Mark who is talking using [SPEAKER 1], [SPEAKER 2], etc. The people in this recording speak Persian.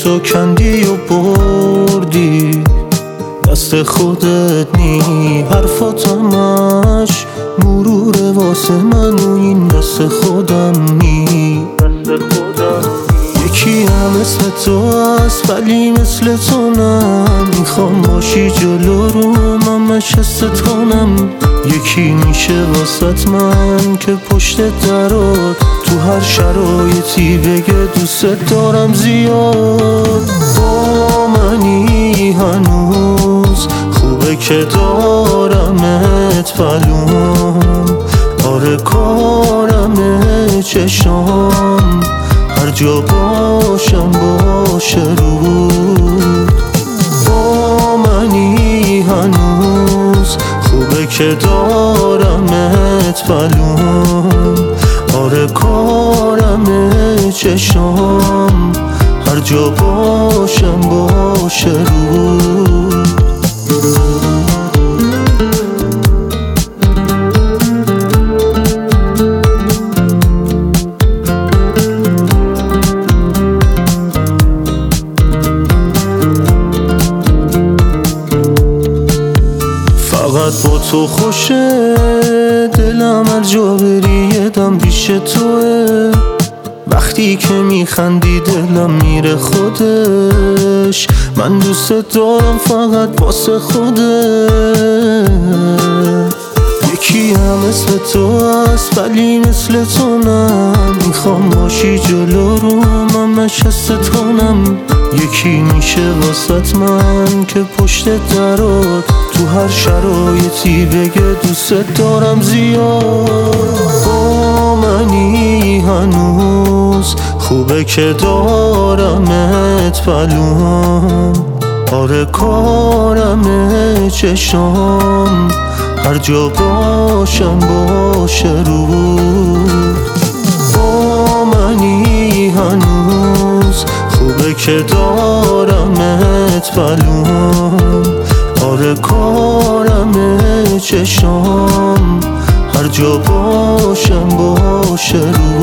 [SPEAKER 1] تو کندی و بردی، دست خودت نی، حرفاتمش مروره واسه من و این دست خودم نی. یکی هم مثل تو هست ولی مثل تو نه، میخوام باشی جلو رو من مشستت کنم. یکی میشه واسط من که پشت درات تو هر شرایطی بگه دوست دارم زیاد. با منی هنوز خوبه که دارمت پلوم، آره کارمه چشام هر جا باشم باشه رود. با منی هنوز خوبه که دارمت پلوم، آره کارمه چشام هر جا باشم باشه رود. فقط با تو خوشه دلم، هر جا بری یه دم پیش توه. وقتی که میخندی دلم میره خودش، من دوست دارم فقط واسه خودت. یکی هم مثل تو هست ولی مثل تو نه، میخوام باشی جلو رو من مشستت کنم. یکی میشه واسط من که پشت درات تو هر شرایطی بگه دوست دارم زیاد. با منی هنوز خوبه که دارمت پلوم، آره کارمه چشام هر جا باشم باشه رود. با منی هنوز خوبه که دارمت پلوم، آره کارمه چشام هر جا باشم باشه رود.